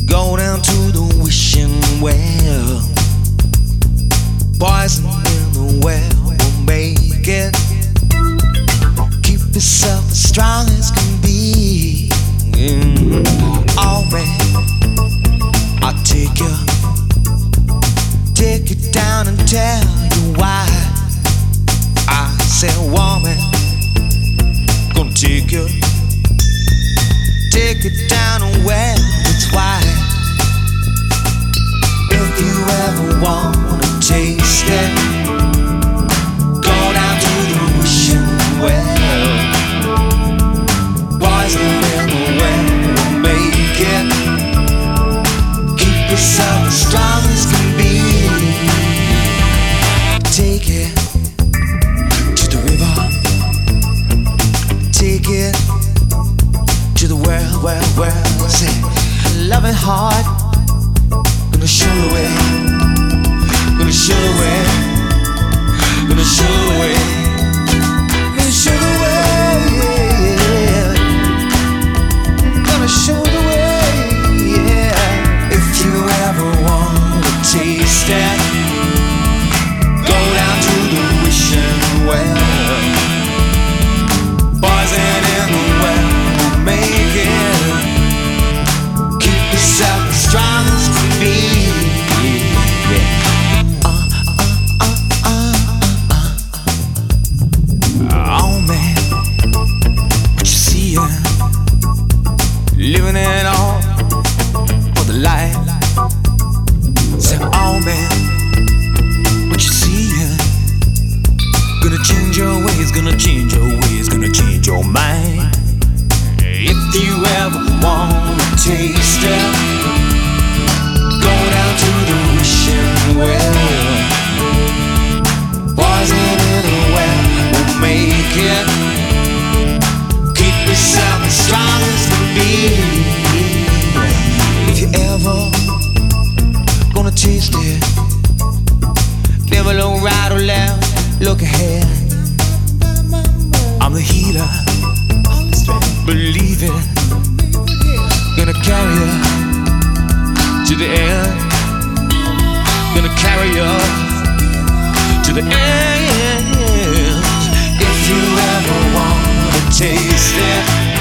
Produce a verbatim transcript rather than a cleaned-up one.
Go down to the wishing well. Poison in the well will make it. Keep yourself as strong as can be. Mm. Oh man, I'll take you, take you down and tell you why. I said, woman, gonna take you, take you down and well, it's why. If you ever wanna taste it, go down to the wishing well. Poison in the well will make it. Keep yourself as strong as can be. Take it to the river. Take it to the well, well, well. Say, loving heart, gonna show the way. Gonna show the way. Gonna show the way. Gonna show the way. Yeah. Gonna show the way. Yeah. If you ever wanna taste it, go down to the wishing well. Poison in the well will make it. Keep yourself as strong as can be. Living it all for the light. Say, oh man, what you seeing? Gonna change your ways, gonna change your ways, gonna change your mind. If you ever wanna taste it, go down to the wishing well. Poison in the well will make it. Keep yourself as strong as can be. If you ever gonna taste it, never look right or left, look ahead. I'm the healer, believe it. Gonna carry you to the end. Gonna carry you to the end. If you ever wanna taste it,